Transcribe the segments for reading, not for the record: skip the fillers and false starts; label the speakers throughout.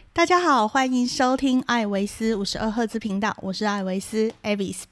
Speaker 1: 大家好，欢迎收听艾维斯52赫兹频道，我是艾维斯 Avis。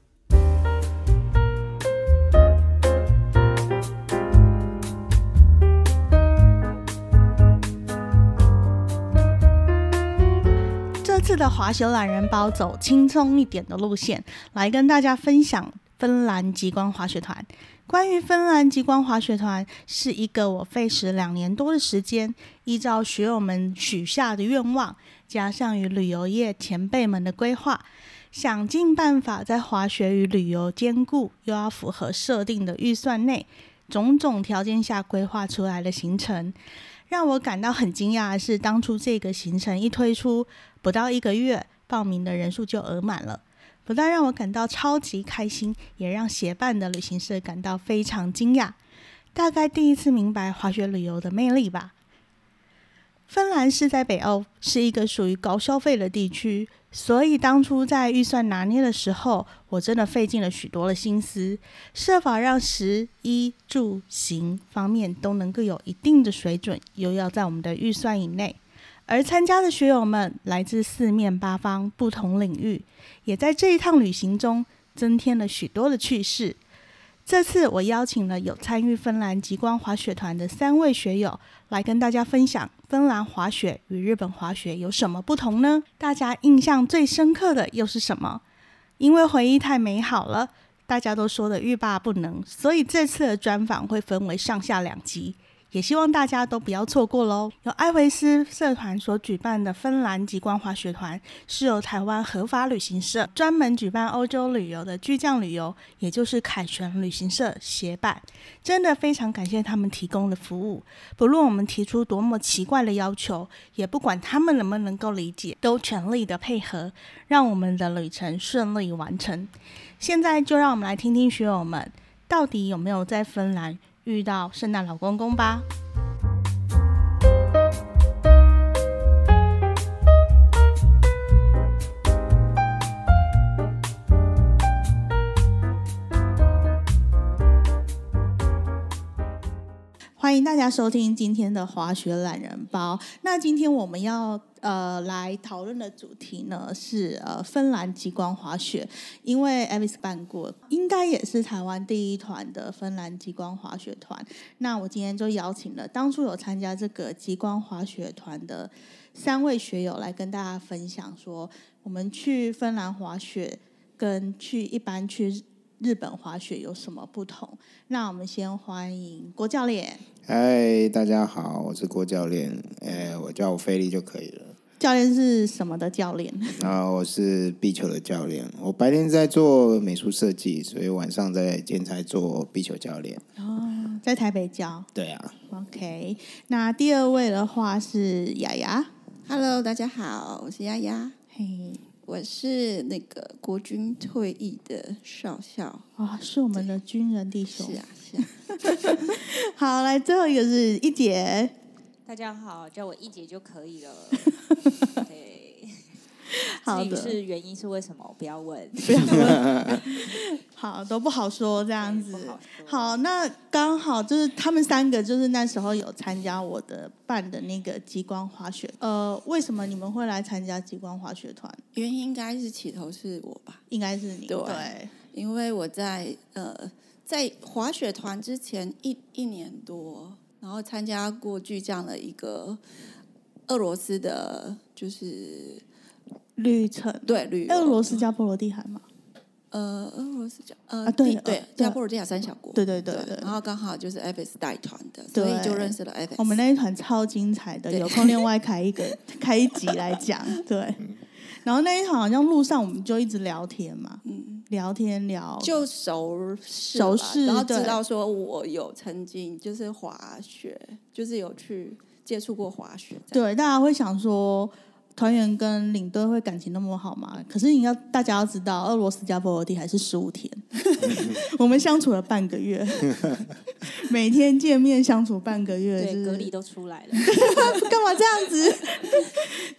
Speaker 1: 这次的滑雪懒人包走轻松一点的路线，来跟大家分享芬兰极光滑雪团。关于芬兰极光滑雪团，是一个我费时2年多的时间，依照学友们许下的愿望，加上与旅游业前辈们的规划，想尽办法在滑雪与旅游兼顾，又要符合设定的预算内，种种条件下规划出来的行程。让我感到很惊讶的是，当初这个行程一推出，不到1个月，报名的人数就额满了。不但让我感到超级开心，也让协办的旅行社感到非常惊讶，大概第一次明白滑雪旅游的魅力吧。芬兰是在北欧，是一个属于高消费的地区，所以当初在预算拿捏的时候，我真的费尽了许多的心思，设法让食衣住行方面都能够有一定的水准，又要在我们的预算以内。而参加的学友们来自四面八方不同领域，也在这一趟旅行中增添了许多的趣事。这次我邀请了有参与芬兰极光滑雪团的3位学友，来跟大家分享芬兰滑雪与日本滑雪有什么不同呢？大家印象最深刻的又是什么？因为回忆太美好了，大家都说的欲罢不能，所以这次的专访会分为上下2集，也希望大家都不要错过咯。由艾维斯社团所举办的芬兰极光滑雪团，是由台湾合法旅行社专门举办欧洲旅游的巨匠旅游，也就是凯旋旅行社协办。真的非常感谢他们提供的服务，不论我们提出多么奇怪的要求，也不管他们能不能够理解，都全力的配合，让我们的旅程顺利完成。现在就让我们来听听学友们到底有没有在芬兰遇到圣诞老公公吧。欢迎大家收听今天的滑雪懒人包。那今天我们要来讨论的主题呢是芬兰极光滑雪，因为 Avis 办过，应该也是台湾第一团的芬兰极光滑雪团。那我今天就邀请了当初有参加这个极光滑雪团的3位学友来跟大家分享说，我们去芬兰滑雪跟一般去日本滑雪有什么不同。那我们先欢迎郭教练。
Speaker 2: 嗨，大家好，我是郭教练，我叫我菲力就可以了。
Speaker 1: 教练是什么的教练？
Speaker 2: 我是壁球的教练，我白天在做美术设计，所以晚上在兼差做壁球教练。
Speaker 1: 在台北教。
Speaker 2: 对啊。
Speaker 1: OK， 那第2位的话是雅雅。
Speaker 3: Hello， 大家好，我是雅雅。
Speaker 1: 嘿，
Speaker 3: 我是那个国军退役的少校。
Speaker 1: 是我们的军人弟兄。
Speaker 3: 是啊。
Speaker 1: 好，来最后一个是一姐。
Speaker 4: 大家好，叫我一姐就可以了。对，
Speaker 1: 好的。
Speaker 4: 至于是原因是为什么，不要问。
Speaker 1: 不要问。好，都不好说这样子。好，那刚好就是他们3个，就是那时候有参加我的办的那个极光滑雪。为什么你们会来参加极光滑雪团？
Speaker 3: 原因应该是起头是我吧？
Speaker 1: 应该是你。
Speaker 3: 对，因为我在滑雪团之前一年多，然后参加过巨匠的一个俄罗斯的，就是
Speaker 1: 旅程。
Speaker 3: 对，旅游。
Speaker 1: 俄罗斯加波罗的海吗？
Speaker 3: 俄罗斯
Speaker 1: 对，
Speaker 3: 加波罗的海3小国。
Speaker 1: 对。
Speaker 3: 然后刚好就是 Avis 带团的，所以就认识了 Avis。
Speaker 1: 我们那一团超精彩的，有空另外开一集来讲。对。然后那一团好像路上我们就一直聊天嘛，聊就
Speaker 3: 熟识，然后知道说我有曾经就是滑雪，就是有去接触过滑雪。
Speaker 1: 对，大家会想说团员跟领队会感情那么好吗？可是大家要知道，俄罗斯加波罗的海是15天，我们相处了半个月，每天见面相处半个月，
Speaker 4: 对，隔离都出来了，
Speaker 1: 干嘛这样子？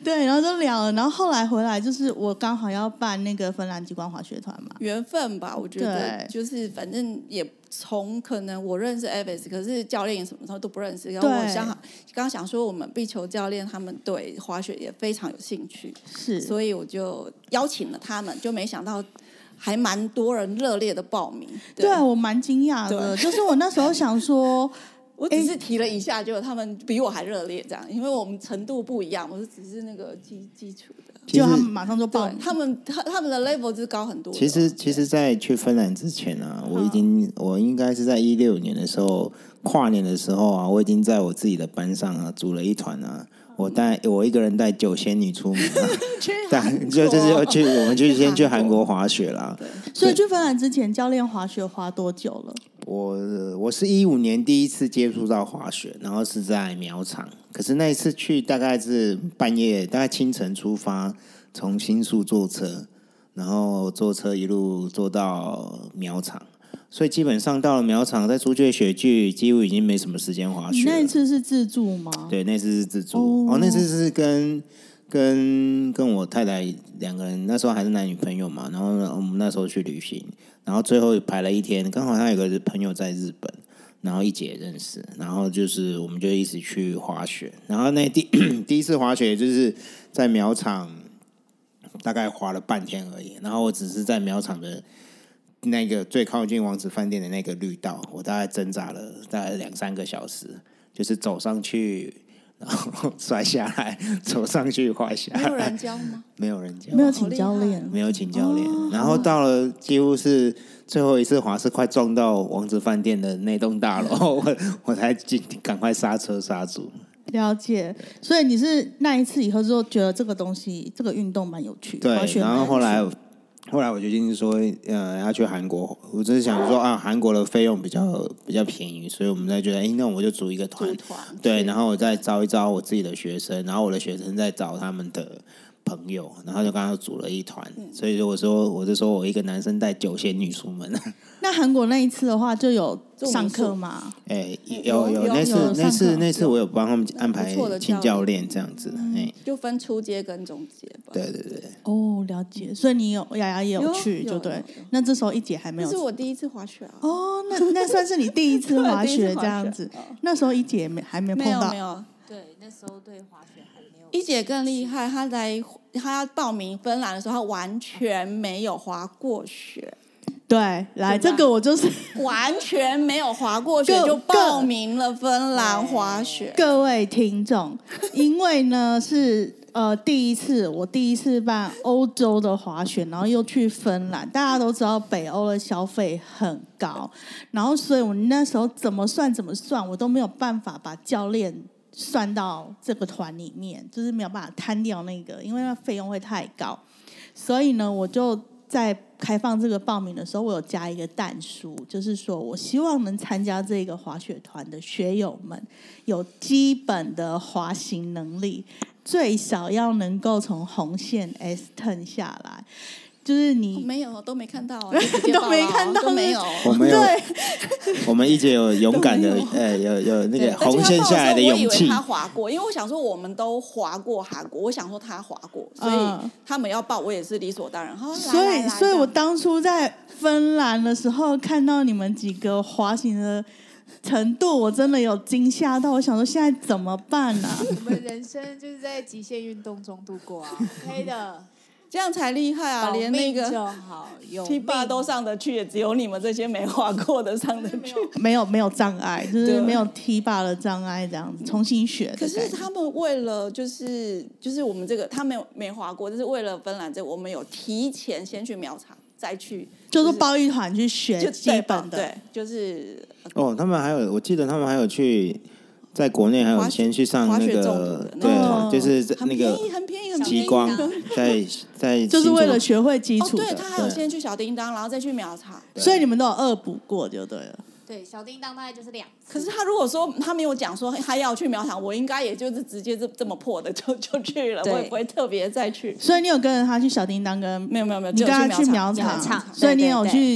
Speaker 1: 对，然后就聊了，然后后来回来就是我刚好要办那个芬兰极光滑雪团嘛，
Speaker 3: 缘分吧，我觉得
Speaker 1: 对
Speaker 3: 就是反正也从可能我认识 Avis， 可是教练什么时候都不认识。然后我刚刚想说，我们壁球教练他们对滑雪也非常有兴趣，
Speaker 1: 是，
Speaker 3: 所以我就邀请了他们，就没想到还蛮多人热烈的报名。
Speaker 1: 对啊，我蛮惊讶的，就是我那时候想说。
Speaker 3: 我只是提了一下，结果他们比我还热烈，这样，因为我们程度不一样，我是只是那个基础的，
Speaker 1: 就他们马上就报名，
Speaker 3: 他们的 level 就是高很多。
Speaker 2: 其实，在去芬兰之前啊，我应该是在2016年的时候，跨年的时候啊，我已经在我自己的班上啊组了一团啊。我一个人带9仙女出门啊，就是要去我们先去韩国滑雪啦。
Speaker 1: 所以去芬兰之前，教练滑雪滑多久了？
Speaker 2: 我是15年第一次接触到滑雪，然后是在苗场。可是那一次去大概是半夜，大概清晨出发，从新宿坐车，然后坐车一路坐到苗场。所以基本上到了苗场，再出去雪具，几乎已经没什么时间滑雪了。
Speaker 1: 你那一次是自助吗？
Speaker 2: 对，那次是自助。那次是跟我太太2个人，那时候还是男女朋友嘛。然后我们那时候去旅行，然后最后排了一天，刚好他有个朋友在日本，然后一姐认识，然后就是我们就一起去滑雪。然后那第一次滑雪就是在苗场，大概滑了半天而已。然后我只是在苗场的那个最靠近王子饭店的那个绿道，我大概挣扎了大概2-3个小时，就是走上去，然后摔下来，走上去滑下来。
Speaker 3: 没有人教吗？
Speaker 2: 没有人教，
Speaker 1: 没有请教练，
Speaker 2: 没有请教练。然后到了几乎是最后一次滑，是快撞到王子饭店的那栋大楼，我才赶快刹车刹住。
Speaker 1: 了解，所以你是那一次以后就觉得这个东西，这个运动蛮有趣的。
Speaker 2: 对，然后后来我决定说，要去韩国。我只是想说啊，韩国的费用比较便宜，所以我们才觉得，那我就组一个团，对，然后我再招一招我自己的学生，然后我的学生再找他们的朋友，然后就刚刚组了一团。所以我就说我一个男生带9仙女出门。
Speaker 1: 那韩国那一次的话，就有上课吗？
Speaker 2: 有那次我有帮他们安排请教练这样子，
Speaker 3: 就分初阶跟中阶吧。
Speaker 2: 对对对。
Speaker 1: 哦，了解。所以你雅雅也有去，就对。那这时候一姐还没有。
Speaker 3: 这是我第一次滑雪啊。
Speaker 1: 哦，那算是你第一次滑雪这样子。那时候一姐还没碰到。
Speaker 3: 没有。
Speaker 4: 对，那时候对滑雪还没有。
Speaker 3: 一姐更厉害，她要报名芬兰的时候，她完全没有滑过雪。
Speaker 1: 对，来这个我就是
Speaker 3: 完全没有滑过雪就报名了芬兰滑雪。
Speaker 1: 各位听众，因为呢是我第一次办欧洲的滑雪，然后又去芬兰，大家都知道北欧的消费很高，然后所以我那时候怎么算，我都没有办法把教练算到这个团里面，就是没有办法摊掉那个，因为那费用会太高，所以呢我就在开放这个报名的时候，我有加一个但书，就是说我希望能参加这个滑雪团的学友们有基本的滑行能力，最少要能够从红线 S turn 下来。就是你
Speaker 3: 没有都没看到啊，
Speaker 1: 都没看到，
Speaker 3: 都没有。
Speaker 2: 我们有，我们一姐有勇敢的，有那个红线下来的勇气。
Speaker 3: 我以为他滑过，因为我想说我们都滑过韩国，我想说他滑过，所以他们要报我也是理所当然。
Speaker 1: 所以我当初在芬兰的时候看到你们几个滑行的程度，我真的有惊吓到。我想说现在怎么办啊？
Speaker 5: 我们人生就是在极限运动中度过啊，可以的。
Speaker 3: 这样才厉害啊！连那个
Speaker 5: 就好
Speaker 3: T8都上得去，也只有你们这些没滑过的上得去。
Speaker 1: 没有障碍，就是没有 T8的障碍，这样子重新学。
Speaker 3: 可是他们为了就是我们这个他没滑过，就是为了芬兰这个，我们有提前先去苗场，再去
Speaker 1: 就是包一团去学基本的，
Speaker 3: 对，就是
Speaker 2: 他们还有，我记得他们还有去。在国内还有先去上那个，对，就是那个
Speaker 3: 很便宜
Speaker 2: 极光，在
Speaker 1: 就是为了学会基础的。
Speaker 3: 对，他还有先去小叮当，然后再去苗场，
Speaker 1: 所以你们都有恶补过就对了。
Speaker 5: 对，小叮当大概就是2次。
Speaker 3: 可是他如果说他没有讲说他要去苗场，我应该也就是直接这么破的就去了，我也不会特别再去。
Speaker 1: 所以你有跟着他去小叮当跟
Speaker 3: 没有，
Speaker 1: 你跟他去苗场，所以你有去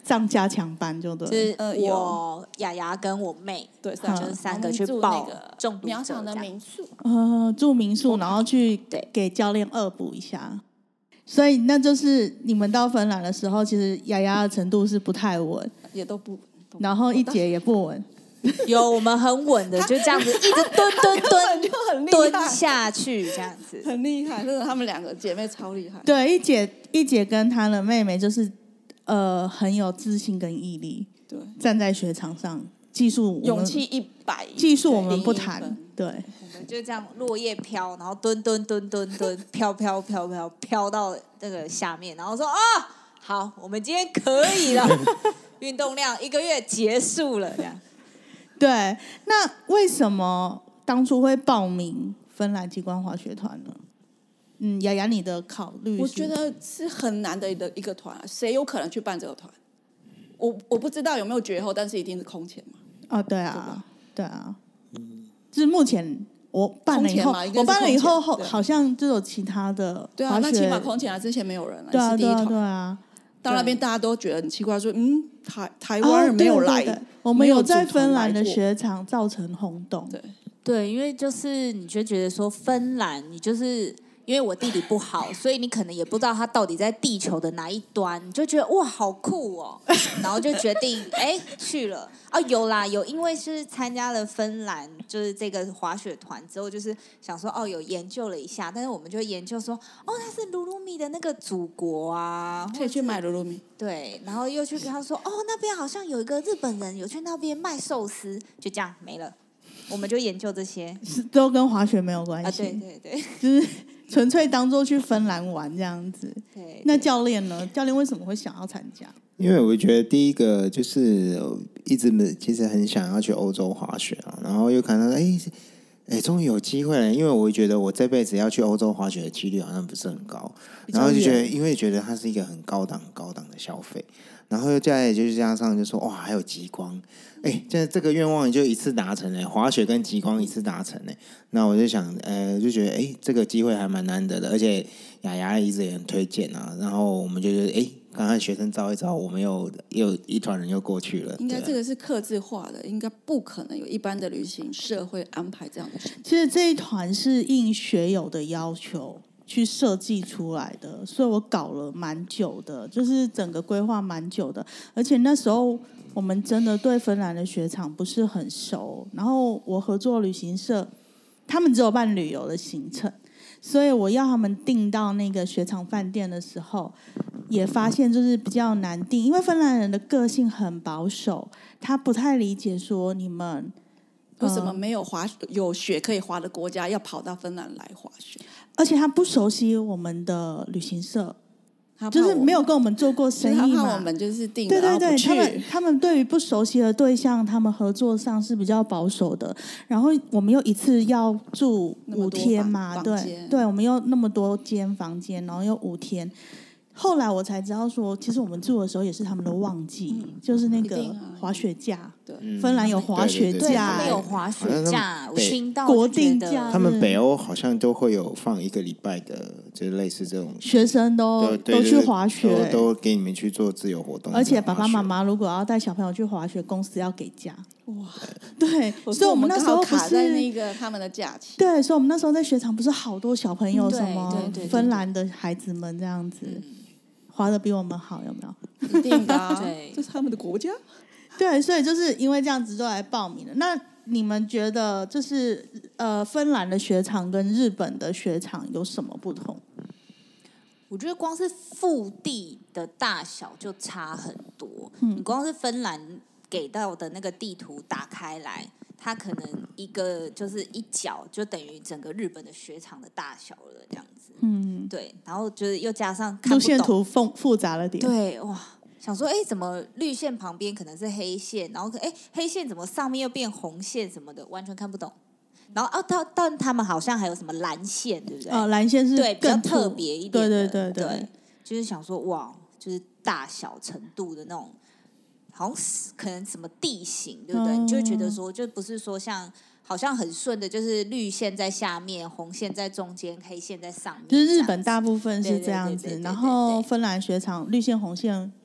Speaker 1: 上加强班就对了，
Speaker 4: 就是
Speaker 3: 有
Speaker 4: 我雅雅跟我妹，
Speaker 3: 对，
Speaker 4: 就是三个去
Speaker 3: 住
Speaker 4: 报
Speaker 3: 那个
Speaker 4: 中毒者
Speaker 3: 苗场的
Speaker 4: 这样
Speaker 3: 民宿，
Speaker 1: 住民宿，然后去
Speaker 4: 对
Speaker 1: 给教练恶补一下。所以那就是你们到芬兰的时候，其实雅雅的程度是不太稳，
Speaker 3: 也都不，
Speaker 1: 然后一姐也不稳。
Speaker 4: 有我们很稳的，就这样子一直蹲
Speaker 3: 就很厉
Speaker 4: 蹲
Speaker 3: 害，
Speaker 4: 下去这样子。
Speaker 3: 很厉害，真的，她们两个姐妹超厉害。
Speaker 1: 对，一姐跟她的妹妹就是很有自信跟毅力，
Speaker 3: 对，
Speaker 1: 站在雪场上，技术
Speaker 3: 勇气100，
Speaker 1: 技术我们不
Speaker 3: 0
Speaker 1: 谈
Speaker 3: 分，
Speaker 1: 对。
Speaker 4: 我们就这样落叶飘，然后蹲，飘到那个下面，然后说好，我们今天可以了，运动量1个月结束了，这样。
Speaker 1: 对，那为什么当初会报名芬兰极光滑雪团呢？雅雅，你的考虑是？
Speaker 3: 我觉得是很难的一个团，谁有可能去办这个团？我不知道有没有绝后，但是一定是空前嘛。
Speaker 1: 哦，对啊，对啊，就是目前我办了以后
Speaker 3: 空前嘛应，该是
Speaker 1: 我办了以后
Speaker 3: 空前
Speaker 1: 好像就有其他的
Speaker 3: 对啊，
Speaker 1: 滑雪
Speaker 3: 那起码空前啊，之前没有人来，
Speaker 1: 对啊，对啊，
Speaker 3: 是第一团。
Speaker 1: 对啊。
Speaker 3: 到那边大家都觉得很奇怪，说台湾人没有来，
Speaker 1: 对对对我们有在
Speaker 3: 没有组团
Speaker 1: 芬兰的
Speaker 3: 来过
Speaker 1: 雪场造成轰动。
Speaker 3: 对
Speaker 4: 对，因为就是你就觉得说芬兰，你就是因为我地理不好，所以你可能也不知道它到底在地球的哪一端，你就觉得哇好酷哦，然后就决定去了有啦，有因为是参加了芬兰就是这个滑雪团之后，就是想说有研究了一下，但是我们就研究说它是鲁鲁米的那个祖国啊，
Speaker 3: 可以去买鲁鲁米。
Speaker 4: 对，然后又去跟他说那边好像有一个日本人有去那边卖寿司，就这样没了。我们就研究这些
Speaker 1: 都跟滑雪没有关系，
Speaker 4: 对对，
Speaker 1: 就是纯粹当做去芬兰玩这样子。
Speaker 4: 对，
Speaker 1: 那教练呢？教练为什么会想要参加？
Speaker 2: 因为我觉得第一个就是一直其实很想要去欧洲滑雪啊，然后又看到终于有机会了，因为我觉得我这辈子要去欧洲滑雪的几率好像不是很高，然后就觉得因为觉得它是一个很高档的消费，然后又就是加上就说哇还有极光，现在这个愿望就一次达成了，滑雪跟极光一次达成了，那我就想就觉得这个机会还蛮难得的，而且雅雅一直也很推荐啊，然后我们就觉得刚才学生招一招，我们又一团人又过去了。
Speaker 3: 应该这个是客制化的，应该不可能有一般的旅行社会安排这样的事情。
Speaker 1: 其实这一团是应学友的要求去设计出来的，所以我搞了蛮久的，就是整个规划蛮久的。而且那时候我们真的对芬兰的雪场不是很熟，然后我合作旅行社，他们只有办旅游的行程，所以我要他们订到那个雪场饭店的时候，也发现就是比较难订，因为芬兰人的个性很保守，他不太理解说你们
Speaker 3: 为什么没有有雪可以滑的国家要跑到芬兰来滑雪？
Speaker 1: 而且他不熟悉我们的旅行社，
Speaker 3: 他
Speaker 1: 就是没有跟我们做过生意嘛。
Speaker 3: 他怕我们就是订
Speaker 1: 对对对，
Speaker 3: 了然后不去
Speaker 1: 他们对于不熟悉的对象，他们合作上是比较保守的。然后我们又一次要住5天嘛，对对，我们又那么多间房间，然后又5天。后来我才知道说，其实我们住的时候也是他们的旺季，就是那个滑雪假。芬兰有滑雪假，
Speaker 4: 他们有滑雪假，我听到
Speaker 1: 国定假。
Speaker 2: 他们北欧好像都会有放1个礼拜的，就是类似这种
Speaker 1: 学生都去滑雪，
Speaker 2: 都给你们去做自由活动。
Speaker 1: 而且爸爸妈妈如果要带小朋友去滑雪，公司要给假。哇，对，所以我们那时候
Speaker 3: 卡在那个他们的假期。
Speaker 1: 对，所以我们那时候在雪场不是好多小朋友，什么芬兰的孩子们这样子。滑得比我们好，有没有？
Speaker 3: 一定的、啊，
Speaker 4: 对，
Speaker 3: 这是他们的国家。
Speaker 1: 对，所以就是因为这样子就来报名了。那你们觉得，就是芬兰的雪场跟日本的雪场有什么不同？
Speaker 4: 我觉得光是腹地的大小就差很多。你光是芬兰给到的那个地图打开来，它可能一个就是一角就等于整个日本的雪场的大小了，这样子。对，然后就是又加上看不懂
Speaker 1: 路线图复杂了点。
Speaker 4: 对，哇，想说怎么绿线旁边可能是黑线，然后黑线怎么上面又变红线什么的，完全看不懂。然后但他们好像还有什么蓝线，对不对？
Speaker 1: 蓝线是
Speaker 4: 对比较
Speaker 1: 更
Speaker 4: 特别一点的，
Speaker 1: 对，
Speaker 4: 就是想说哇，就是大小程度的那种，好像可能什么地形，对不对？你就会觉得说，就不是说像。好像很顺的，就是绿线在下面，红线在中间，黑线在上面。
Speaker 1: 就是日本大部分是这样子，然后芬兰雪场绿线、红线、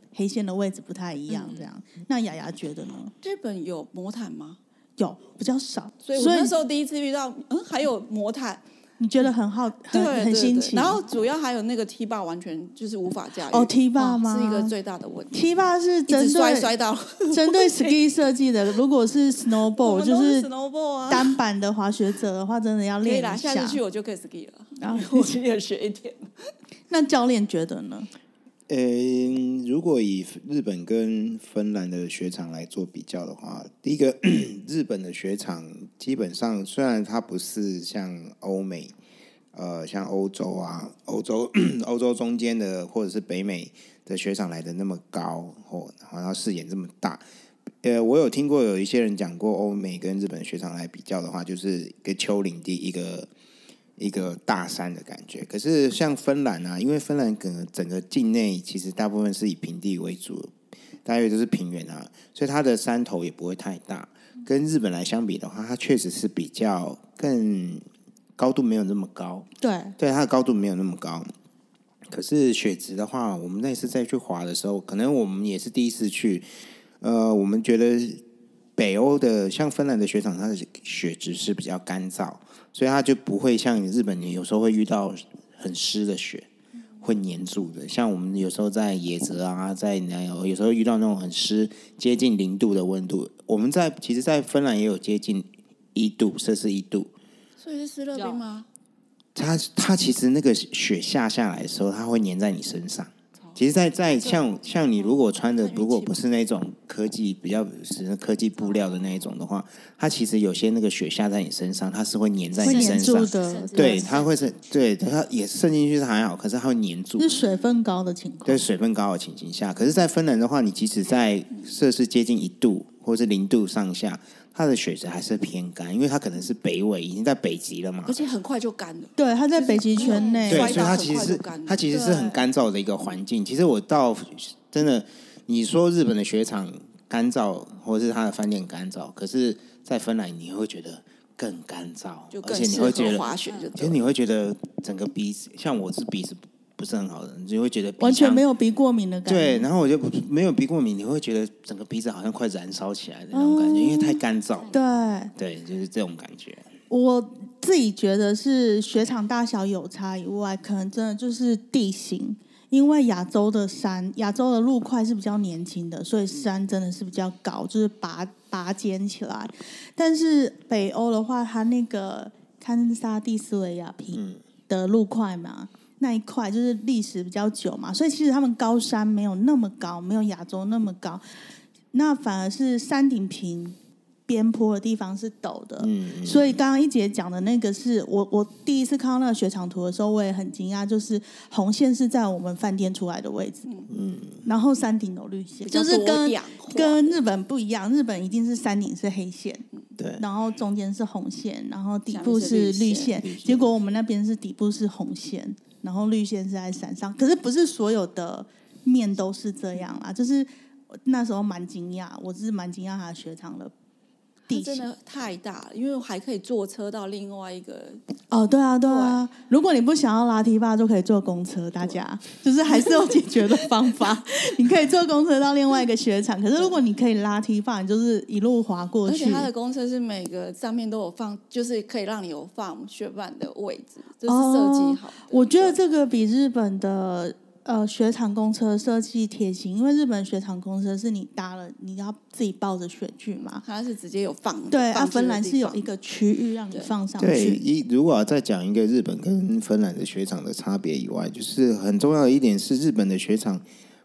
Speaker 1: 黑线的位置不太一样，这样。那雅雅觉得呢？
Speaker 3: 日本有魔毯吗？
Speaker 1: 有，比较少，
Speaker 3: 所以我那时候第一次遇到，还有魔毯。
Speaker 1: 你觉得很新奇，
Speaker 3: 然后主要还有那个 T 把完全就是无法驾驭。
Speaker 1: 哦 ，T 把吗？
Speaker 3: 是一个最大的问题。
Speaker 1: T 把是针对
Speaker 3: 摔到
Speaker 1: 针对 ski 设计的。如果是 snowboard 就是
Speaker 3: snowboard 啊，
Speaker 1: 单板的滑雪者的话，真的要练一下。
Speaker 3: 可以啦，下次去我就可以 ski 了。
Speaker 1: 然后
Speaker 3: 我也学一点。
Speaker 1: 那教练觉得呢？
Speaker 2: 如果以日本跟芬兰的雪场来做比较的话，第一个，日本的雪场基本上虽然它不是像欧美，像欧洲啊，欧洲中间的或者是北美的雪场来的那么高，然后视野这么大。我有听过有一些人讲过，欧美跟日本的雪场来比较的话，就是一个丘陵地，一个大山的感觉。可是像芬兰啊，因为芬兰整个境内其实大部分是以平地为主，大约都是平原啊，所以它的山头也不会太大。跟日本来相比的话，它确实是比较更高度没有那么高。对，它的高度没有那么高。可是雪质的话，我们那次再去滑的时候，可能我们也是第一次去，我们觉得北欧的像芬兰的雪场，它的雪质是比较干燥。所以它就不会像日本，你有时候会遇到很湿的雪，会黏住的。像我们有时候在野泽啊，有时候遇到那种很湿、接近0度的温度。我们其实，在芬兰也有接近1度，摄氏1度。
Speaker 3: 所以是湿热冰吗？
Speaker 2: 它其实那个雪下来的时候，它会粘在你身上。其实在像你如果穿的如果不是那种比较是科技布料的那一种的话，它其实有些那个雪下在你身上，它是会粘在你身上
Speaker 1: 的。
Speaker 2: 对，它会是对它也渗进去是还好，可是它会粘住。
Speaker 1: 是水分高的情况。
Speaker 2: 对，水分高的情形下，可是，在芬兰的话，你即使在摄氏接近1度或是0度上下，它的雪质还是偏干，因为它可能是北纬，已经在北极了嘛，
Speaker 3: 而且很快就干了。
Speaker 1: 对，它在北极圈内，
Speaker 2: 对，所以它其实是很干燥的一个环境。其实我真的，你说日本的雪场干燥，或者是它的饭店干燥，可是，在芬兰你会觉得更干燥，而且你会觉得
Speaker 3: 滑雪
Speaker 2: 其实你会觉得整个鼻子，像我是鼻子不是很好的，你就会觉得
Speaker 1: 完全没有鼻过敏的感觉。
Speaker 2: 对，然后我就没有鼻过敏，你会觉得整个鼻子好像快燃烧起来的那种感觉，因为太干燥。对，就是这种感觉。
Speaker 1: 我自己觉得是雪场大小有差以外，可能真的就是地形，因为亚洲的路块是比较年轻的，所以山真的是比较高，就是拔尖起来。但是北欧的话，它那个堪萨蒂斯维亚平的路块嘛。那一块就是历史比较久嘛，所以其实他们高山没有那么高，没有亚洲那么高，那反而是山顶平边坡的地方是陡的。所以刚刚一姐讲的那个是我第一次看到那个雪场图的时候，我也很惊讶，就是红线是在我们饭店出来的位置，然后山顶有绿线，就是跟日本不一样，日本一定是山顶是黑线，
Speaker 2: 对，
Speaker 1: 然后中间是红线，然后底部是绿线，结果我们那边是底部是红线。然后绿线是在山上，可是不是所有的面都是这样啦，就是那时候蛮惊讶，我是蛮惊讶他的雪场的地形
Speaker 3: 真的太大了，因为还可以坐车到另外一个。
Speaker 1: 对啊，如果你不想要拉梯坝，就可以坐公车，大家就是还是有解决的方法。你可以坐公车到另外一个雪场，可是如果你可以拉梯坝，你就是一路滑过去。
Speaker 3: 而且它的公车是每个上面都有放，就是可以让你有放雪板的位置，这是设计好的。
Speaker 1: 我觉得这个比日本的雪场公车设计贴心，因为日本雪场公车是你搭了，你要自己抱着雪具嘛，
Speaker 3: 它是直接有放。
Speaker 1: 对，芬兰是有一个区域让你放上去。
Speaker 2: 对，如果要再讲一个日本跟芬兰的雪场的差别以外，就是很重要的一点是，日本的雪场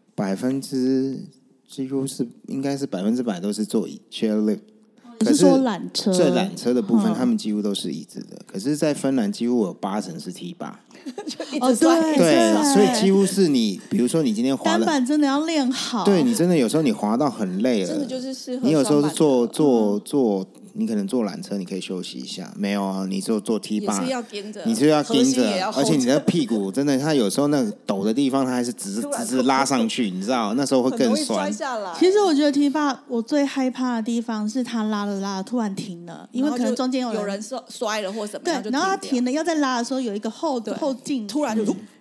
Speaker 2: 几乎是应该是100%都是坐 chair lift。
Speaker 1: 可是说缆车，
Speaker 2: 这缆车的部分，他们几乎都是椅子的。可是，在芬兰几乎有80%是 T 把。对，所以几乎是你，比如说你今天滑
Speaker 1: 单板真的要练好。
Speaker 2: 对，你真的有时候你滑到很累了，
Speaker 3: 真的就是适合。
Speaker 2: 你有时候是坐，你可能坐缆车，你可以休息一下。没有啊，你坐 T 把，你是要盯着，而且你的屁股真的，它有时候那个陡的地方，它还是直拉上去，你知道，那时候会更酸。
Speaker 1: 其实我觉得 T 把我最害怕的地方是它拉了突然停了，因为可能中间有
Speaker 3: 人摔了或什么。
Speaker 1: 对，然后它停了，要再拉的时候有一个后劲，
Speaker 3: 突然就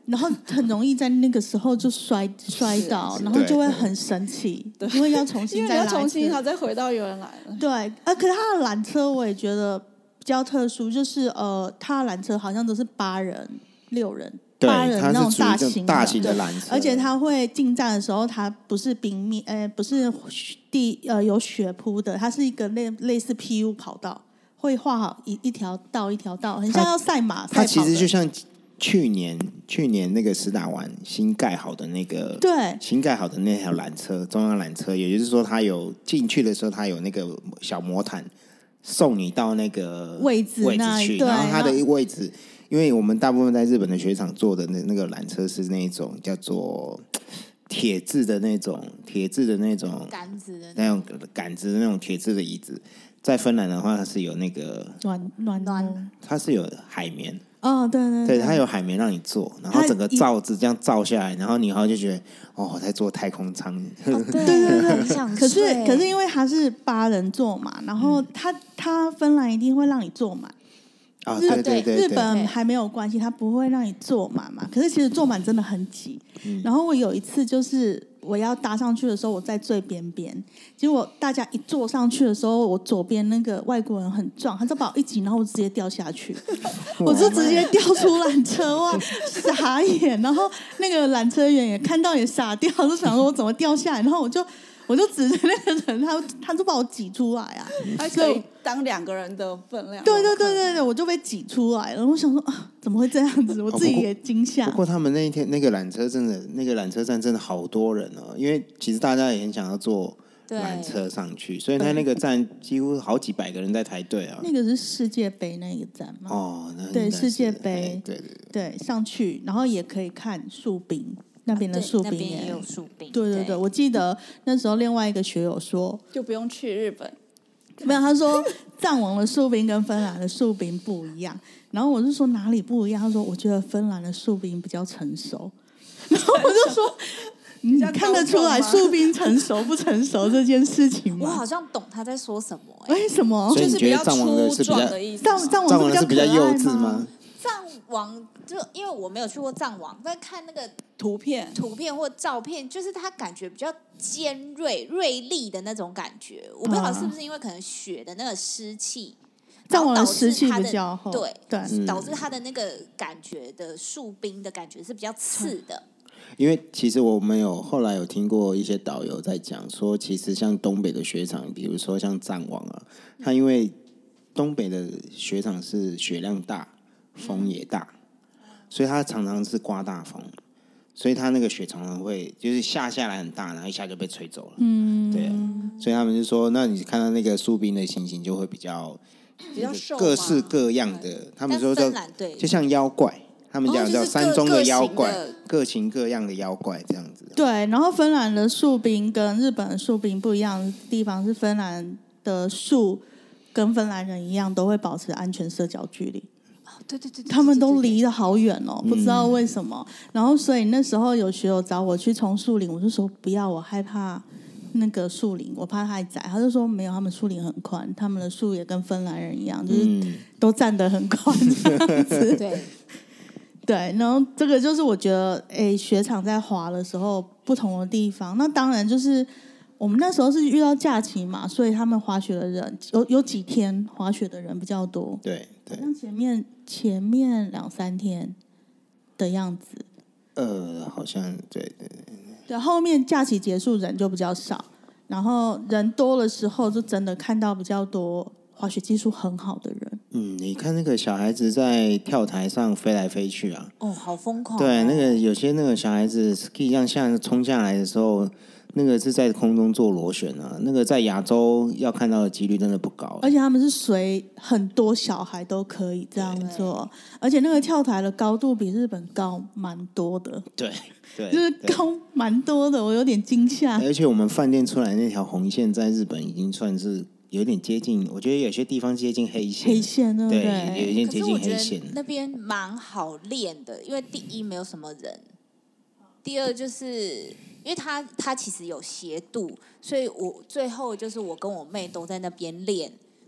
Speaker 1: 然后很容易在那个时候就摔倒，然后就会很生气，因为要重新
Speaker 3: 因为
Speaker 1: 再来一次，
Speaker 3: 你要重新，再回到原来了。
Speaker 1: 对，可是他的缆车我也觉得比较特殊，就是他的缆车好像都是8人、6人。
Speaker 2: 对，
Speaker 1: 8人那种
Speaker 2: 它是属于大型的缆车，
Speaker 1: 而且它会进站的时候，它不是冰面，不是有雪铺的，它是一个类似 PU 跑道，会画好一条道一条道，很像要赛马。
Speaker 2: 它其实就像去年那个石打湾新盖好的那个，
Speaker 1: 对，
Speaker 2: 新盖好的那条缆车，中央缆车，也就是说，它有进去的时候，它有那个小魔毯送你到那个
Speaker 1: 位置
Speaker 2: 去，
Speaker 1: 对，
Speaker 2: 然后它的位置。因为我们大部分在日本的雪场坐的那个缆车是那种叫做铁质的那种
Speaker 4: 杆子的
Speaker 2: 那种杆子的那种铁质的椅子，在芬兰的话，它是有那个
Speaker 1: 暖，
Speaker 2: 它是有海绵。
Speaker 1: 哦，对，
Speaker 2: 它有海绵让你坐，然后整个罩子这样罩下来，然后你就觉得我在坐太空舱。
Speaker 4: 对，
Speaker 1: 可是因为它是8人座嘛，然后它芬兰一定会让你坐满。
Speaker 2: 对，
Speaker 1: 日本还没有关系，它不会让你坐满嘛。可是其实坐满真的很挤。然后我有一次就是我要搭上去的时候，我在最边边，结果大家一坐上去的时候，我左边那个外国人很壮，他就把我一挤，然后我直接掉下去，我就直接掉出缆车，哇，傻眼。然后那个缆车员也看到也傻掉，就想说我怎么掉下来，然后我就指着那个人，他就把我挤出来啊！
Speaker 3: 他可以当2个人的分量。
Speaker 1: 对，我就被挤出来了。我想说怎么会这样子？我自己也惊吓。
Speaker 2: 不过他们那一天那个缆车站真的好多人哦，因为其实大家也很想要坐缆车上去，所以他那个站几乎好几百个人在排队啊。
Speaker 1: 那个是世界杯那个站吗？对，世界杯，对，上去然后也可以看树冰。那边的树冰
Speaker 4: 也有树冰，
Speaker 1: 对，我记得那时候另外一个学友说，
Speaker 3: 就不用去日本。
Speaker 1: 没有，他说藏王的树冰跟芬兰的树冰不一样。然后我就说哪里不一样？他说我觉得芬兰的树冰比较成熟。然后我就说你看得出来树冰成熟不成熟这件事情吗？
Speaker 4: 我好像懂他在说什么。
Speaker 1: 为什么？
Speaker 2: 所以你觉得
Speaker 3: 藏
Speaker 2: 王的是比较
Speaker 1: 藏王
Speaker 2: 是比较幼稚吗？
Speaker 4: 藏王就因为我没有去过藏王，但看那个
Speaker 3: 图片
Speaker 4: 或照片，就是它感觉比较尖锐、锐利的那种感觉。我不知道是不是因为可能雪的那个湿气，
Speaker 1: 藏王的湿气比较厚，
Speaker 4: 对，导致它的那个感觉的树冰的感觉是比较刺的。
Speaker 2: 因为其实我们后来有听过一些导游在讲说，其实像东北的雪场，比如说像藏王啊，它因为东北的雪场是雪量大。风也大，所以它常常是刮大风，所以它那个雪常常会就是下来很大，然后一下就被吹走了。对，所以他们就说，那你看到那个树冰的情形就会比较
Speaker 3: 瘦，
Speaker 2: 各式各样的。他们说就像妖怪，他们讲叫山中的妖怪，各型各样的妖怪这样子。
Speaker 1: 对，然后芬兰的树冰跟日本的树冰不一样的地方是，芬兰的树跟芬兰人一样都会保持安全社交距离。
Speaker 4: 对，
Speaker 1: 他们都离得好远哦，不知道为什么。然后所以那时候有学友找我去冲树林，我就说不要，我害怕那个树林，我怕太窄。他就说没有，他们树林很宽，他们的树也跟芬兰人一样，就是都站得很宽这样子。对，然后这个就是我觉得，雪场在滑的时候不同的地方。那当然就是我们那时候是遇到假期嘛，所以他们滑雪的人有几天滑雪的人比较多。
Speaker 2: 对，
Speaker 1: 像前面2-3天的样子。
Speaker 2: 好像对，
Speaker 1: 后面假期结束人就比较少，然后人多的时候就真的看到比较多滑雪技术很好的人。
Speaker 2: 你看那个小孩子在跳台上飞来飞去啊，
Speaker 4: 好疯狂。
Speaker 2: 对，那个有些那个小孩子 ski 这样冲下来的时候。那个是在空中做螺旋啊，那个在亚洲要看到的几率真的不高，
Speaker 1: 而且他们是随很多小孩都可以这样做，而且那个跳台的高度比日本高蛮多的，
Speaker 2: 对，
Speaker 1: 就是高蛮多的，我有点惊吓。
Speaker 2: 而且我们饭店出来那条红线在日本已经算是有点接近，我觉得有些地方接近黑线，
Speaker 1: 对不对？
Speaker 2: 对，有一点接近黑线。
Speaker 4: 那边蛮好练的，因为第一没有什么人，第二就是因为它其实有斜度，所以我最后就是我跟我妹都在那边练，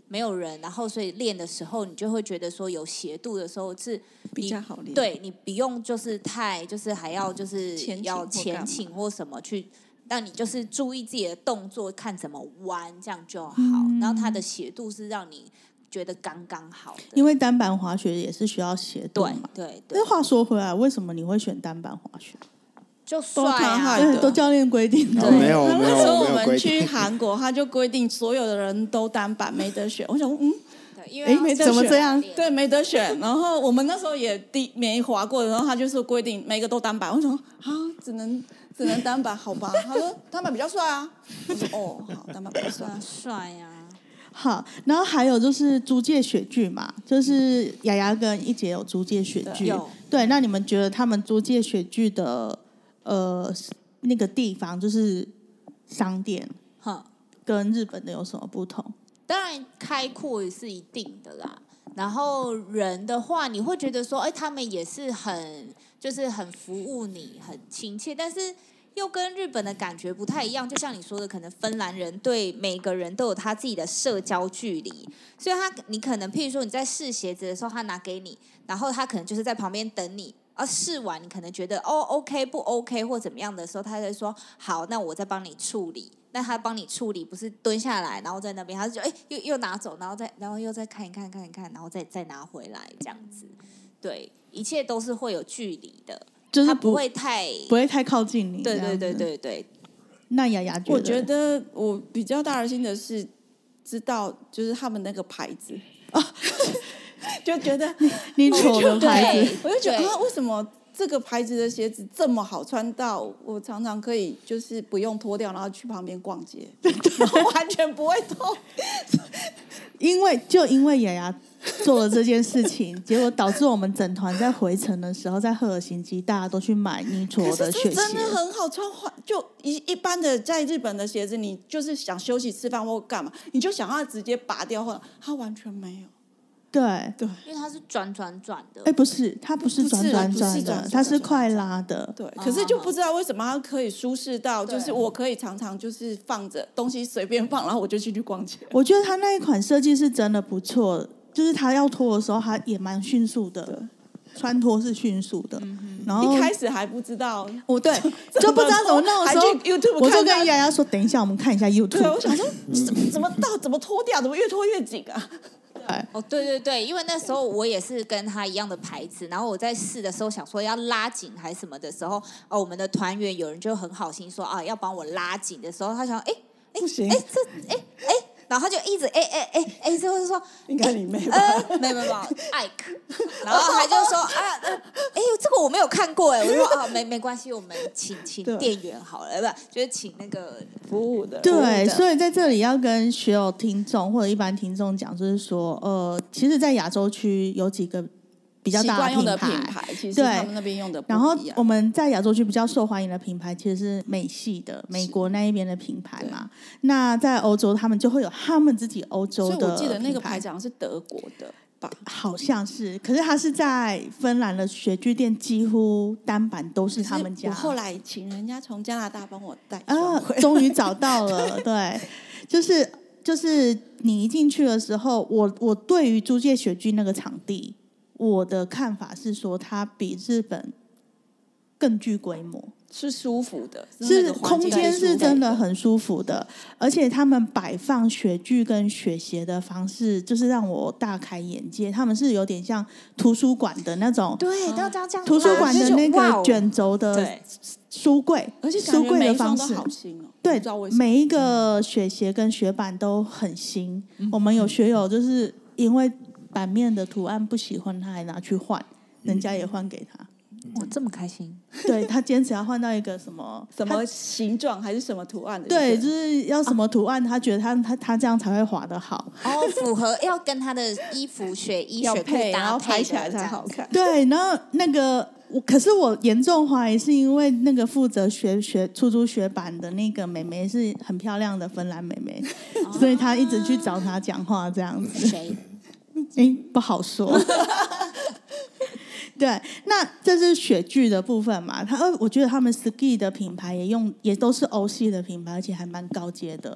Speaker 4: 没有人，然后所以练的时候你就会觉得说有斜度的时候是
Speaker 3: 比较好练。
Speaker 4: 对，你不用就是太就是还要就是要前倾或什么去，让你就是注意自己的动作，看怎么弯，这样就好。然后它的斜度是让你觉得刚刚好的，
Speaker 1: 因为单板滑雪也是需要斜度嘛。
Speaker 4: 对。
Speaker 1: 但话说回来，为什么你会选单板滑雪？
Speaker 4: 就帅啊！
Speaker 1: 都教练规定的。
Speaker 2: 没有，
Speaker 3: 那时候我
Speaker 2: 没有
Speaker 3: 们去韩国，他就规定所有的人都单板，没得选。我想说，
Speaker 4: 因为
Speaker 3: 没得选，
Speaker 1: 怎么这样？
Speaker 3: 对，没得选。然后我们那时候也没滑过，然后他就是规定每个都单板。我想说啊，只能单板，好吧？他说单板比较帅啊。我说哦，好，单板比较帅，
Speaker 4: 帅呀。
Speaker 1: 好，然后还有就是租借雪具嘛，就是雅雅跟一姐有租借雪具。对，那你们觉得他们租借雪具的那个地方，就是商店，跟日本的有什么不同？
Speaker 4: 当然开阔是一定的啦。然后人的话，你会觉得说，他们也是就是很服务你，很亲切，但是又跟日本的感觉不太一样。就像你说的，可能芬兰人对每个人都有他自己的社交距离，所以你可能譬如说你在试鞋子的时候，他拿给你，然后他可能就是在旁边等你。试完你可能觉得OK 不 OK 或怎么样的时候，他就说好，那我再帮你处理。那他帮你处理不是蹲下来，然后在那边，他就又拿走，然后又再看一看，然后再拿回来这样子。对，一切都是会有距离的，
Speaker 1: 就是
Speaker 4: 他不会太
Speaker 1: 靠近你。
Speaker 4: 对。
Speaker 1: 那雅雅觉得？
Speaker 3: 我觉得我比较大的心得是知道，就是他们那个牌子就觉得
Speaker 1: 你丑的牌子，
Speaker 3: 我就觉得为什么这个牌子的鞋子这么好穿到我常常可以就是不用脱掉，然后去旁边逛街，然后完全不会痛。
Speaker 1: 因为雅雅做了这件事情，结果导致我们整团在回程的时候，在赫尔辛基大家都去买尼卓的雪鞋，
Speaker 3: 真的很好穿。就一般的在日本的鞋子，你就是想休息吃饭或干嘛，你就想要直接拔掉，或者它完全没有。
Speaker 1: 对，
Speaker 4: 因为它是转的。
Speaker 1: 不是，它不是转的，它是快拉的。
Speaker 3: 对，可是就不知道为什么它可以舒适到，就是我可以常常就是放着东西随便放，然后我就去逛街。
Speaker 1: 我觉得它那一款设计是真的不错，就是它要脱的时候，它也蛮迅速的，穿脱是迅速的。然后
Speaker 3: 一开始还不知道，
Speaker 1: 对，就不知道怎么弄的时候，我就跟雅雅说：“等一下，我们看一下 YouTube。”
Speaker 3: 对，我想说怎么脱掉，怎么越脱越紧啊？
Speaker 4: 对，因为那时候我也是跟他一样的牌子，然后我在试的时候想说要拉紧还是什么的时候，我们的团员有人就很好心说要帮我拉紧的时候，他想
Speaker 3: 不行，
Speaker 4: 然后他就一直最后就说
Speaker 3: 应该你妹吧？
Speaker 4: 没有艾克，然后他就说这个我没有看过我说没关系，我们请店员好了，不就是请那个
Speaker 3: 服务的。
Speaker 1: 对，所以在这里要跟学友听众或者一般听众讲，就是说其实，在亚洲区有几个比较大
Speaker 3: 的品牌，其实他们那边用的不一样。
Speaker 1: 然后我们在亚洲区比较受欢迎的品牌其实是美系的，美国那一边的品牌嘛。那在欧洲，他们就会有他们自己欧洲的品牌。
Speaker 3: 所以我记得那个牌子好像是德国的吧？
Speaker 1: 好像是，可是它是在芬兰的雪具店，几乎单板都是他们家。
Speaker 3: 我后来请人家从加拿大帮我带
Speaker 1: 终于找到了。对，就是你一进去的时候，我对于租借雪具那个场地，我的看法是说，它比日本更具规模，
Speaker 3: 是舒服的，
Speaker 1: 是空间是真的很舒服的，而且他们摆放雪具跟雪鞋的方式，就是让我大开眼界。他们是有点像图书馆的那种，
Speaker 4: 对，要这样
Speaker 1: 图书馆的那个卷轴的书柜，
Speaker 3: 而且
Speaker 1: 书柜的方式
Speaker 3: 好新哦。
Speaker 1: 对，每一个雪鞋跟雪板都很新。我们有学友就是因为版面的图案不喜欢，他还拿去换，人家也换给他。
Speaker 4: 哇，这么开心！
Speaker 1: 对，他坚持要换到一个什么
Speaker 3: 形状还是什么图案的？
Speaker 1: 对，就是要什么图案，他觉得他这样才会滑得好。
Speaker 4: 符合要跟他的衣服雪衣雪裤搭配，
Speaker 3: 然后拍起来才好看。
Speaker 1: 对，然后那个可是我严重怀疑是因为那个负责出租雪板的那个妹妹是很漂亮的芬兰妹妹，所以他一直去找她讲话这样子。
Speaker 4: 谁？
Speaker 1: 不好说。对，那这是雪具的部分嘛？我觉得他们 ski 的品牌也都是欧系的品牌，而且还蛮高阶的。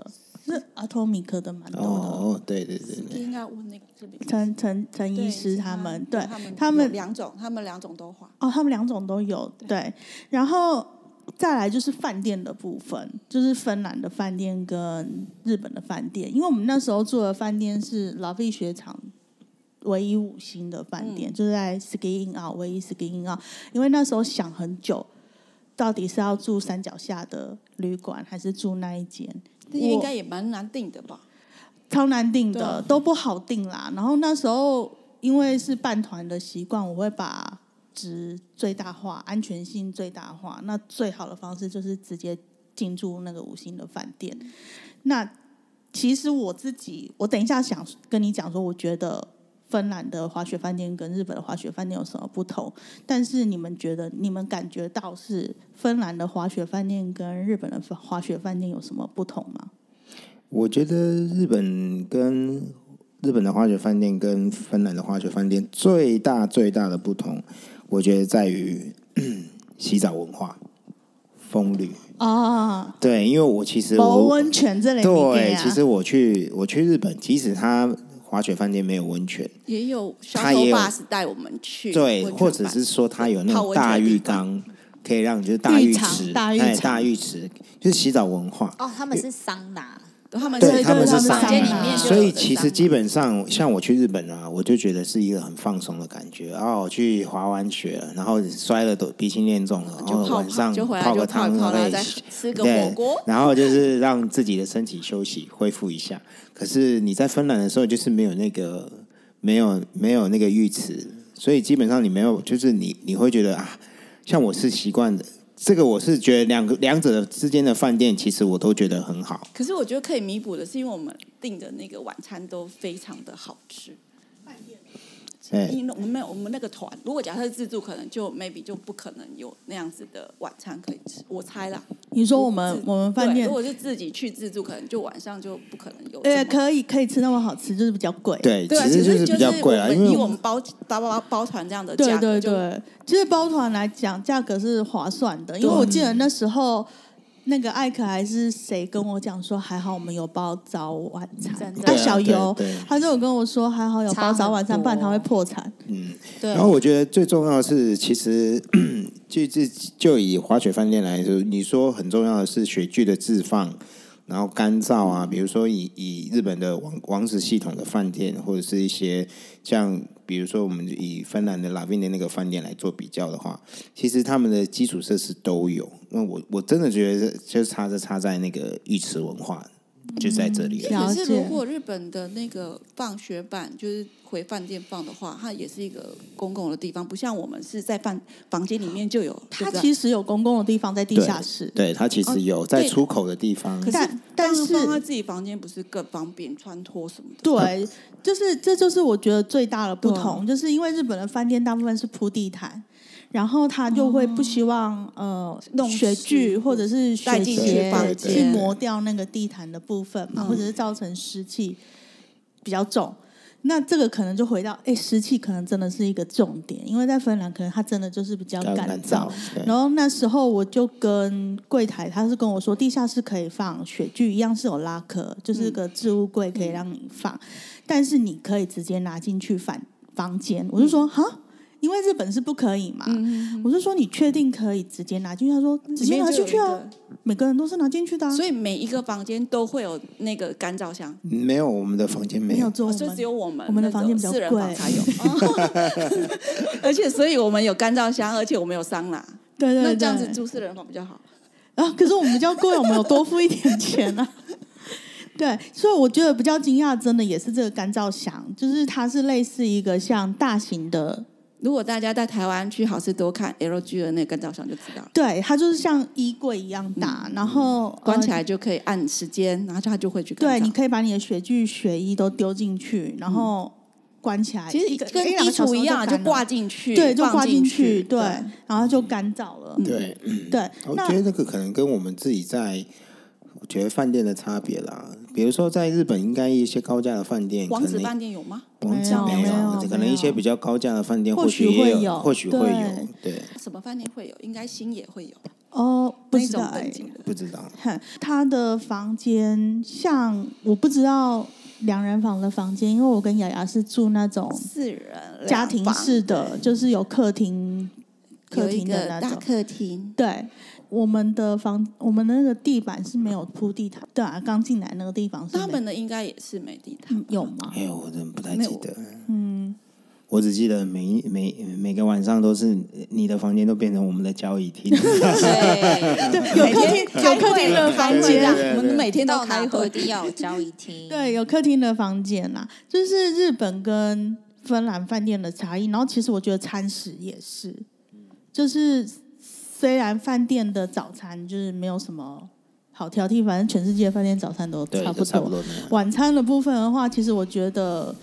Speaker 1: 是Atomic 的蛮多的。
Speaker 2: 哦，对对对对，
Speaker 3: 应该问那个这边
Speaker 1: 陈医师他们，对
Speaker 3: 他们
Speaker 1: 他们
Speaker 3: 他们两种都画。
Speaker 1: 哦，他们两种都有，对。然后再来就是饭店的部分，就是芬兰的饭店跟日本的饭店，因为我们那时候住的饭店是劳费雪场唯一5星的饭店，就是在 Ski In Out 唯一 Ski In Out， 因为那时候想很久，到底是要住山脚下的旅馆还是住那一间，
Speaker 3: 这应该也蛮难定的吧？
Speaker 1: 超难订的，都不好订啦。然后那时候因为是办团的习惯，我会把值最大化，安全性最大化。那最好的方式就是直接进驻那个5星的饭店。那其实我等一下想跟你讲说，我觉得芬兰的滑雪饭店跟日本的滑雪饭店有什么不同？但是你们觉得，你们感觉到是芬兰的滑雪饭店跟日本的滑雪饭店有什么不同吗？
Speaker 2: 我觉得日本的滑雪饭店跟芬兰的滑雪饭店最大的不同，我觉得在于洗澡文化、风吕
Speaker 1: 啊。
Speaker 2: 对，因为我其实
Speaker 1: 温泉这类
Speaker 2: 对，其实我去日本，即使它滑雪饭店没有温泉，
Speaker 3: 也有
Speaker 2: 它也有
Speaker 3: bus 带我们去，
Speaker 2: 对，或者是说它有那种大浴缸，可以让就是大浴池，大浴池就是洗澡文化。
Speaker 4: 哦，他们是桑拿。
Speaker 2: 他们是桑
Speaker 4: 拿，
Speaker 2: 所以其实基本上像我去日本啊，我就觉得是一个很放松的感觉。然后我去滑完雪了，然后摔了都鼻青脸肿了，然后晚上泡个汤，
Speaker 3: 然后再吃个火锅，
Speaker 2: 然后就是让自己的身体休息恢复一下。可是你在芬兰的时候，就是没有那个浴池，所以基本上你没有，就是你会觉得啊，像我是习惯的。这个我是觉得两者之间的饭店，其实我都觉得很好。
Speaker 3: 可是我觉得可以弥补的是，因为我们订的那个晚餐都非常的好吃。因为我们那个团，如果假设自助，可能就 maybe 就不可能有那样子的晚餐可以吃，我猜啦。
Speaker 1: 你说我们饭店，
Speaker 3: 如果是自己去自助，可能就晚上就不可能有。
Speaker 1: 可以吃那么好吃，就是比较贵。
Speaker 2: 对，其实就是比较贵啦，因为
Speaker 3: 我们包团这样的价格，
Speaker 1: 对，其实包团来讲，价格是划算的，因为我记得那时候。那个艾可还是谁跟我讲说，还好我们有包早晚餐。小游他就有跟我说，还好有包早晚餐，不然他会破产。
Speaker 2: 对。然后我觉得最重要的是，其实就以滑雪饭店来说，你说很重要的是雪具的置放，然后干燥啊，比如说以日本的王子系统的饭店，或者是一些像比如说我们以芬兰的拉宾的那个饭店来做比较的话，其实他们的基础设施都有。那我真的觉得就差在那个浴池文化，就在这里。
Speaker 3: 可是如果日本的那个放雪板就是回饭店放的话，它也是一个公共的地方，不像我们是在房间里面就有。
Speaker 1: 它其实有公共的地方在地下室，
Speaker 2: 对，它其实有在出口的地方。
Speaker 1: 但是
Speaker 3: 放在自己房间不是更方便穿脱什么的？
Speaker 1: 对，这就是我觉得最大的不同，就是因为日本的饭店大部分是铺地毯。然后他就会不希望弄雪具或者是雪鞋去磨掉那个地毯的部分嘛，或者是造成湿气比较重。那这个可能就回到湿气可能真的是一个重点，因为在芬兰可能它真的就是比较干燥。然后那时候我就跟柜台，他是跟我说，地下室可以放雪具，一样是有拉克，就是个置物柜可以让你放，但是你可以直接拿进去房间。我就说哈。因为日本是不可以嘛，我就说你确定可以直接拿进去？他说直接拿进去啊，每个人都是拿进去的。
Speaker 3: 所以每一个房间都会有那个干燥箱。
Speaker 2: 没有，我们的房间没有，
Speaker 3: 就只有我们
Speaker 1: 的房间比较贵，
Speaker 3: 私人房才有。而且，所以我们有干燥箱，而且我们有桑拿。
Speaker 1: 对，
Speaker 3: 那这样子住私人房比较好。
Speaker 1: 可是我们比较贵，我们有多付一点钱啊。对，所以我觉得比较惊讶，真的也是这个干燥箱，就是它是类似一个像大型的。
Speaker 3: 如果大家在台湾去好事多看 LG 的那个干燥箱就知道了。
Speaker 1: 对，它就是像衣柜一样大，然后
Speaker 3: 关起来就可以按时间，然后它就会去干燥。
Speaker 1: 对，你可以把你的雪具、雪衣都丢进去，然后关起来。
Speaker 3: 其实跟衣橱一样，就挂进去，
Speaker 1: 对，就挂进
Speaker 3: 去，
Speaker 1: 对，然后就干燥了。
Speaker 2: 对，
Speaker 1: 对。
Speaker 2: 我觉得那个可能跟我们自己在。我觉得饭店的差别啦，比如说在日本，应该一些高价的饭店，
Speaker 3: 王子饭店有吗？
Speaker 2: 王子没有，可能一些比较高价的饭店或许会有，对。
Speaker 3: 什么饭店会有？应该新也会有。
Speaker 1: 哦，不
Speaker 3: 那种
Speaker 1: 知道
Speaker 3: 等级的。
Speaker 2: 不知道。
Speaker 1: 他的房间像我不知道2人房的房间，因为我跟雅雅是住那种
Speaker 3: 4人
Speaker 1: 家庭式的，就是有客厅
Speaker 3: 有一个
Speaker 1: 的那种
Speaker 3: 大客厅。
Speaker 1: 对，我们的那个地板是没有铺地毯，对啊，刚进来那个地方是
Speaker 3: 他们的应该也是没地毯，
Speaker 1: 有吗？
Speaker 2: 哎呦，我真的不太记得。
Speaker 1: 嗯，
Speaker 2: 我只记得每个晚上都是你的房间都变成我们的交易厅。
Speaker 4: 对，
Speaker 1: 有客厅的房间，
Speaker 3: 我们每天都
Speaker 4: 到哪
Speaker 3: 开会，
Speaker 4: 都一定要有交易厅。
Speaker 1: 对，有客厅的房间啦，就是日本跟芬兰饭店的差异。然后其实我觉得餐食也是，就是虽然饭店的早餐就是没有什么好挑剔，反正全世界饭店早餐都
Speaker 2: 对，
Speaker 1: 差不多。
Speaker 2: 都差不多那样。
Speaker 1: 晚餐的部分的话，其实我觉得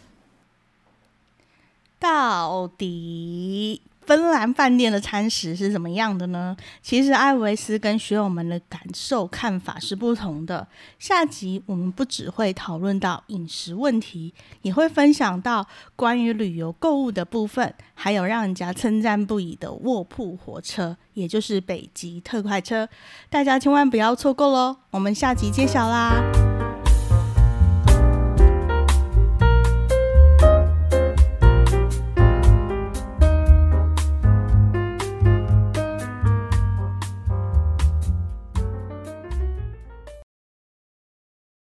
Speaker 1: 到底芬兰饭店的餐食是怎么样的呢？其实艾维斯跟学友们的感受看法是不同的。下集我们不只会讨论到饮食问题，也会分享到关于旅游购物的部分，还有让人家称赞不已的卧铺火车，也就是北极特快车。大家千万不要错过咯，我们下集揭晓啦！